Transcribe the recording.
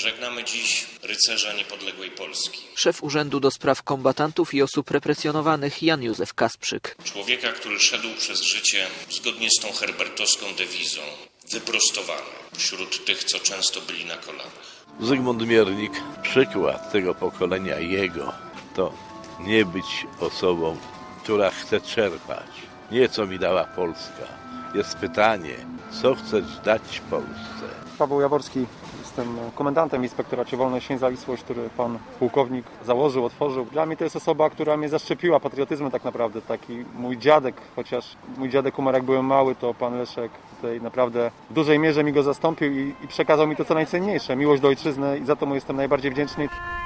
Żegnamy dziś rycerza niepodległej Polski. Szef Urzędu do Spraw Kombatantów i Osób Represjonowanych Jan Józef Kasprzyk. Człowieka, który szedł przez życie zgodnie z tą herbertowską dewizą. Wyprostowany wśród tych, co często byli na kolanach. Zygmunt Miernik, przykład tego pokolenia jego, to nie być osobą, która chce czerpać. Nie co mi dała Polska. Jest pytanie, co chcesz dać Polsce? Paweł Jaworski, jestem komendantem w Inspektoracie Wolność i Niezawisłość, który pan pułkownik założył, otworzył. Dla mnie to jest osoba, która mnie zaszczepiła patriotyzmem tak naprawdę. Taki mój dziadek, chociaż mój dziadek umarł jak byłem mały, to pan Leszek tutaj naprawdę w dużej mierze mi go zastąpił i przekazał mi to co najcenniejsze, miłość do ojczyzny i za to mu jestem najbardziej wdzięczny.